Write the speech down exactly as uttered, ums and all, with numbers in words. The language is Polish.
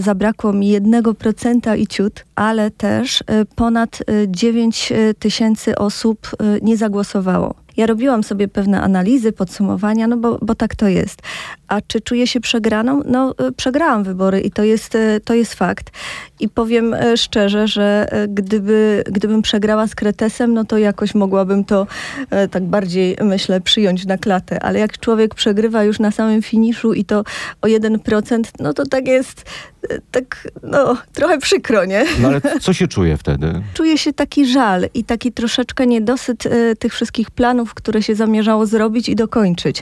zabrakło mi jednego procenta i ciut, ale też ponad dziewięć tysięcy osób nie zagłosowało. Ja robiłam sobie pewne analizy, podsumowania, no bo, bo tak to jest. A czy czuję się przegraną? No przegrałam wybory i to jest, to jest fakt. I powiem szczerze, że gdyby, gdybym przegrała z Kretesem, no to jakoś mogłabym to tak bardziej, myślę, przyjąć na klatę. Ale jak człowiek przegrywa już na samym finiszu i to o jeden procent, no to tak jest, tak no trochę przykro, nie? No ale co się czuje wtedy? Czuje się taki żal i taki troszeczkę niedosyt y, tych wszystkich planów, które się zamierzało zrobić i dokończyć.